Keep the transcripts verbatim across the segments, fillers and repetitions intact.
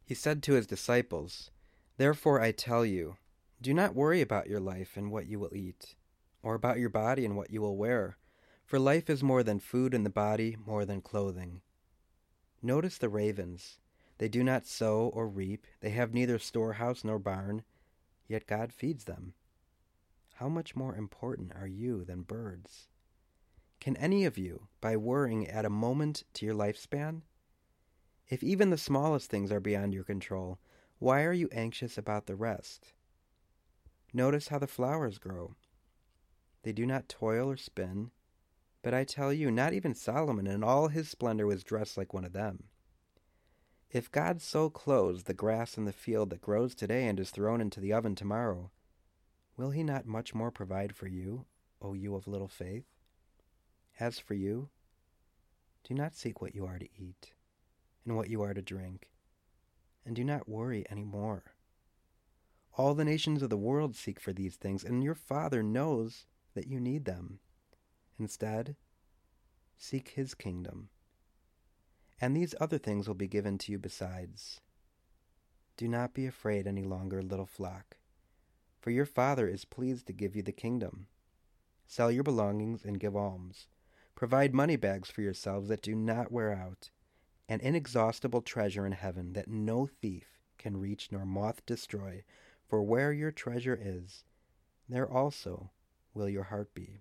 He said to his disciples, "Therefore I tell you, do not worry about your life and what you will eat, or about your body and what you will wear, for life is more than food and the body more than clothing. Notice the ravens. They do not sow or reap, they have neither storehouse nor barn, yet God feeds them. How much more important are you than birds? Can any of you, by worrying, add a moment to your lifespan? If even the smallest things are beyond your control, why are you anxious about the rest? Notice how the flowers grow. They do not toil or spin, but I tell you, not even Solomon in all his splendor was dressed like one of them. If God so clothes the grass in the field that grows today and is thrown into the oven tomorrow, will he not much more provide for you, O you of little faith? As for you, do not seek what you are to eat and what you are to drink, and do not worry any more. All the nations of the world seek for these things, and your Father knows that you need them. Instead, seek his kingdom, and these other things will be given to you besides. Do not be afraid any longer, little flock, for your Father is pleased to give you the kingdom. Sell your belongings and give alms. Provide money bags for yourselves that do not wear out, an inexhaustible treasure in heaven that no thief can reach nor moth destroy, for where your treasure is, there also will your heart be.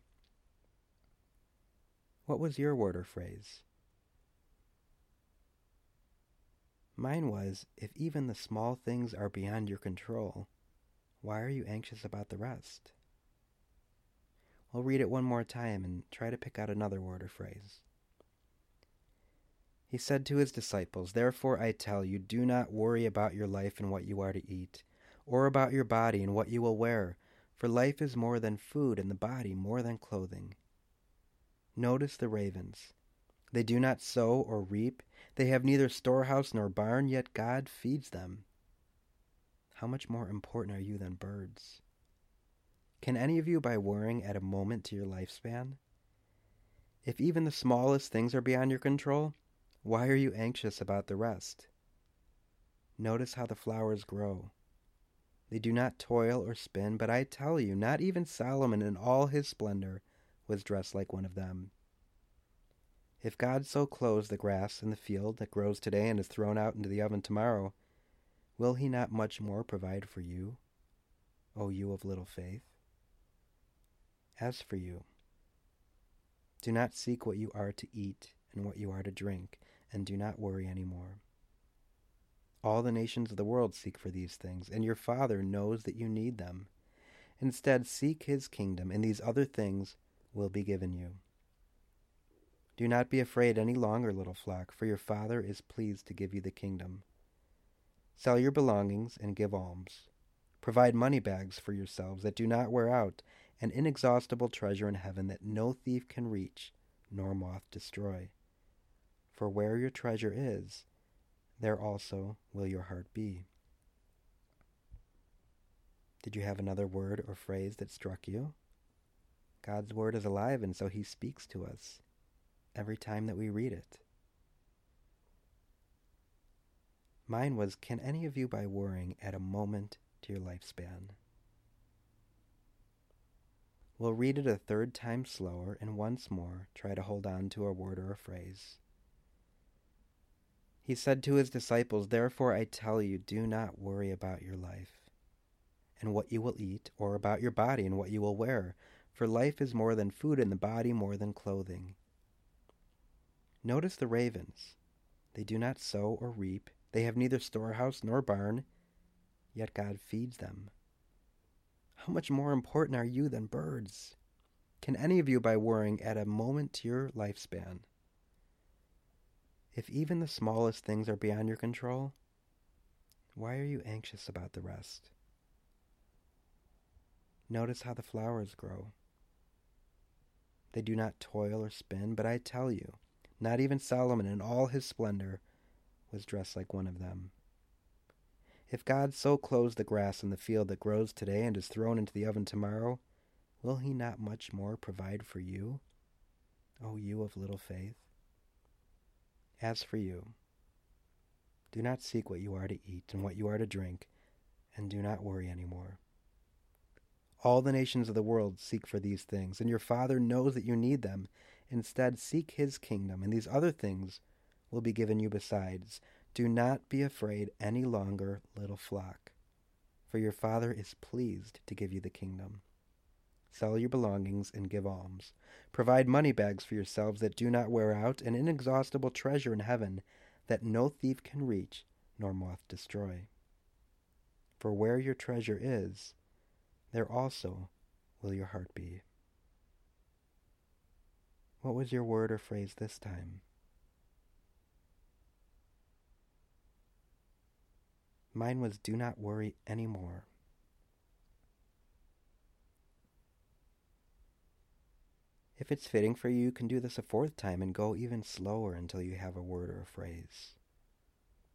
What was your word or phrase? Mine was, if even the small things are beyond your control, why are you anxious about the rest? I'll read it one more time and try to pick out another word or phrase. He said to his disciples, "Therefore I tell you, do not worry about your life and what you are to eat, or about your body and what you will wear, for life is more than food and the body more than clothing. Notice the ravens. They do not sow or reap, they have neither storehouse nor barn, yet God feeds them. How much more important are you than birds? Can any of you, by worrying, add a moment to your lifespan? If even the smallest things are beyond your control, why are you anxious about the rest? Notice how the flowers grow. They do not toil or spin, but I tell you, not even Solomon in all his splendor was dressed like one of them. If God so clothes the grass in the field that grows today and is thrown out into the oven tomorrow, will he not much more provide for you, O you of little faith? As for you, do not seek what you are to eat and what you are to drink, and do not worry any more. All the nations of the world seek for these things, and your Father knows that you need them. Instead, seek his kingdom, and these other things will be given you. Do not be afraid any longer, little flock, for your Father is pleased to give you the kingdom. Sell your belongings and give alms. Provide money bags for yourselves that do not wear out, an inexhaustible treasure in heaven that no thief can reach, nor moth destroy. For where your treasure is, there also will your heart be." Did you have another word or phrase that struck you? God's word is alive, and so he speaks to us every time that we read it. Mine was, can any of you, by worrying, add a moment to your lifespan? We'll read it a third time slower, and once more try to hold on to a word or a phrase. He said to his disciples, "Therefore I tell you, do not worry about your life and what you will eat, or about your body and what you will wear, for life is more than food and the body more than clothing. Notice the ravens. They do not sow or reap, they have neither storehouse nor barn, yet God feeds them. How much more important are you than birds? Can any of you, by worrying, add a moment to your lifespan? If even the smallest things are beyond your control, why are you anxious about the rest? Notice how the flowers grow. They do not toil or spin, but I tell you, not even Solomon in all his splendor was dressed like one of them. If God so clothes the grass in the field that grows today and is thrown into the oven tomorrow, will he not much more provide for you, O you of little faith? As for you, Do not seek what you are to eat and what you are to drink, and do not worry any more. All the nations of the world seek for these things, and your Father knows that you need them. Instead, seek his kingdom, and these other things will be given you besides. Do not be afraid any longer, little flock, for your Father is pleased to give you the kingdom. Sell your belongings and give alms. Provide money bags for yourselves that do not wear out, an inexhaustible treasure in heaven that no thief can reach nor moth destroy. For where your treasure is, there also will your heart be. What was your word or phrase this time? Mine was, do not worry anymore. If it's fitting for you, you can do this a fourth time and go even slower until you have a word or a phrase.